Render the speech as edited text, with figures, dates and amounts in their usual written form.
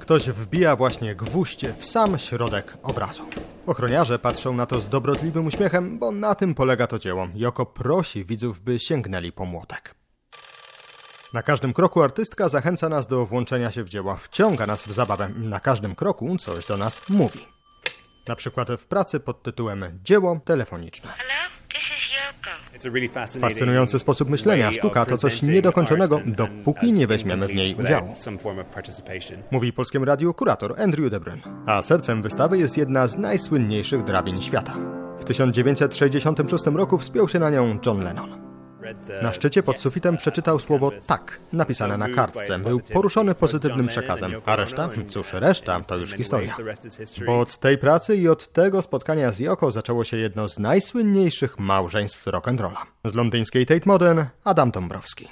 Ktoś wbija właśnie gwóźdź w sam środek obrazu. Ochroniarze patrzą na to z dobrotliwym uśmiechem, bo na tym polega to dzieło. Yoko prosi widzów, by sięgnęli po młotek. Na każdym kroku artystka zachęca nas do włączenia się w dzieło, wciąga nas w zabawę. Na każdym kroku coś do nas mówi. Na przykład w pracy pod tytułem Dzieło telefoniczne. Fascynujący sposób myślenia. Sztuka to coś niedokończonego, dopóki nie weźmiemy w niej udziału. Mówi Polskiemu Radiu kurator Andrew DeBrun. A sercem wystawy jest jedna z najsłynniejszych drabin świata. W 1966 roku wspiął się na nią John Lennon. Na szczycie pod sufitem przeczytał słowo tak, napisane na kartce. Był poruszony pozytywnym przekazem. A reszta? Cóż, reszta to już historia. Bo od tej pracy i od tego spotkania z Yoko zaczęło się jedno z najsłynniejszych małżeństw rock'n'rolla. Z londyńskiej Tate Modern Adam Dąbrowski.